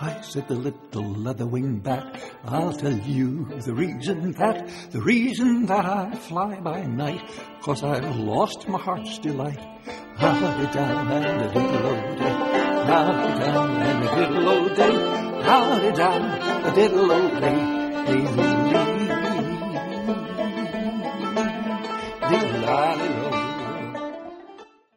I said the little leather-winged bat, I'll tell you the reason that I fly by night, 'cause I've lost my heart's delight. Howdy down and a diddle-o-day, howdy down and a diddle-o-day, howdy down a diddle-o-day, hey-lee-lee, diddle-lee-lee.